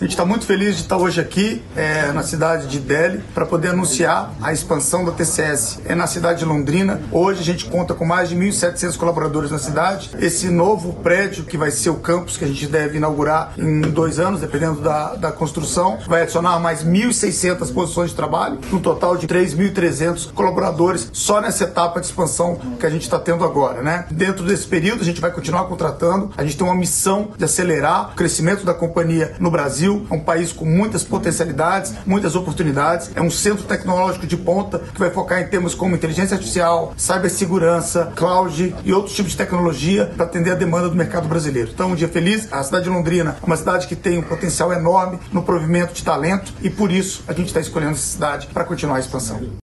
A gente está muito feliz de estar hoje aqui na cidade de Deli para poder anunciar a expansão da TCS na cidade de Londrina. Hoje a gente conta com mais de 1.700 colaboradores na cidade. Esse novo prédio, que vai ser o campus, que a gente deve inaugurar em 2 anos, dependendo da construção, vai adicionar mais 1.600 posições de trabalho, um total de 3.300 colaboradores só nessa etapa de expansão que a gente está tendo agora, né? Dentro desse período a gente vai continuar contratando. A gente tem uma missão de acelerar o crescimento da companhia no Brasil. É um país com muitas potencialidades, muitas oportunidades. É um centro tecnológico de ponta que vai focar em temas como inteligência artificial, cibersegurança, cloud e outros tipos de tecnologia para atender a demanda do mercado brasileiro. Então, um dia feliz. A cidade de Londrina é uma cidade que tem um potencial enorme no provimento de talento e por isso a gente está escolhendo essa cidade para continuar a expansão.